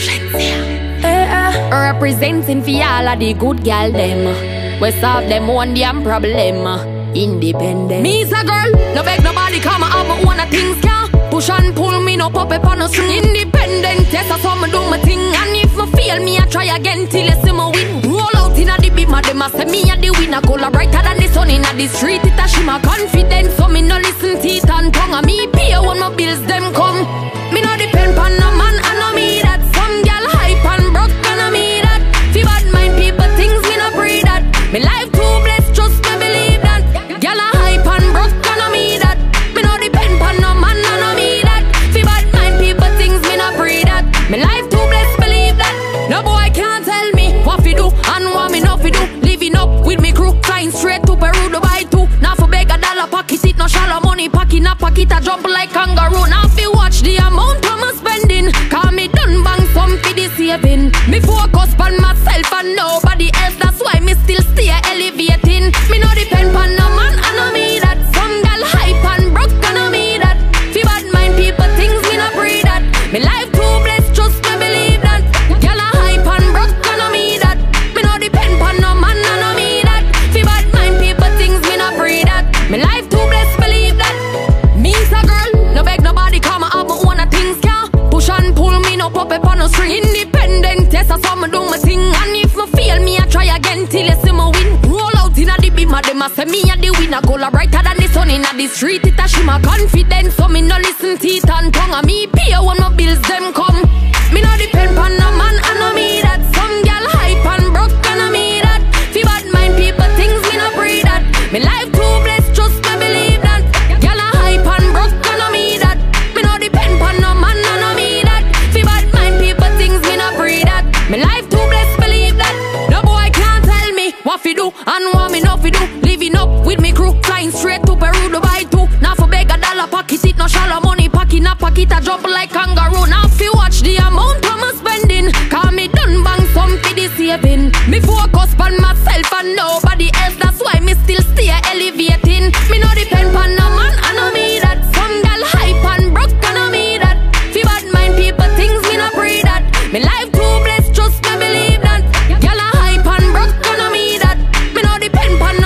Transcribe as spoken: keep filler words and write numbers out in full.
Representing for all of the good girl them. We solve them one damn problem. Independent. Me's a girl, no beg nobody come out my own things can push and pull me, no pop up on no string. Independent, yes I saw me do my thing. And if me fail me, I try again till you see me win. Roll out in a the beat, my dem a say me a the winner. Color brighter than the sun in a the street. It a shimmer confident, so me no listen teeth and tongue. And me pay when my bills them come. Me no depend on no man, I know me that. Some girl hype and broke, and I me that. Fi bad mind people things, me no pray that. Me life too blessed, just me believe that. Girl a hype and broke, and I me that. Me no depend on no man, I know me that. Fi bad mind people things, me no pray that. Me life too blessed, believe that. No boy can't tell me what fi do and what me no fi do. Living up with me crew, flying straight to Peru, Dubai too. Now for beg a dollar pocket, it no shallow money pocket, a pocket a jump like kangaroo. Now fi watch the amount I'm spending, cause me done bang some fi the saving. Me focus on myself and nobody else, that's why me still stay elevating. Me no depend on no man, I know me that. Some gal hype and broke, I know me that. Fi bad mind people things, me no pray that. Me life too blessed, just me believe that. Gal a hype and broke, I know me that. Me no depend on no man, I know me that. Fi bad mind people things, me no pray that. Me life too blessed, believe that. Me's a girl, no beg nobody come out my own things can push and pull me, no pop up on no string. Independent, yes I saw me do my thing. And if me fail me, I try again till you see me win. Roll out in a the beat, my dem a say me a the winner. Color brighter than the sun in a the street. It a shimmer confident, so me no listen teeth and tongue. And me pay when my bills them come. Me no depend on no man, I know me that. Some girl hype and broke, I know me that. Fi bad mind people things, me no pray that. Me life too blessed, just me believe that. Girl a hype and broke, I know me that. Me no depend on no man, I know me that. Fi bad mind people things, me no pray that. Me life too blessed, believe that. No boy can't tell me what fi do and what me no fi do. Living up with me crew, flying straight to Peru, Dubai too. Now for beg a dollar pocket, it no shallow money pocket, a pocket a jump like kangaroo. Now fi watch the amount I'm spending, cause me done bang some fi the saving. Me focus on myself and nobody else, that's why me still stay elevating. Me no depend on no man, I know me that. Some gal hype and broke, I know me that. Fi bad mind people things, me no pray that. Me life too blessed, just me believe that. Gal a hype and broke, I know me that. Me no depend on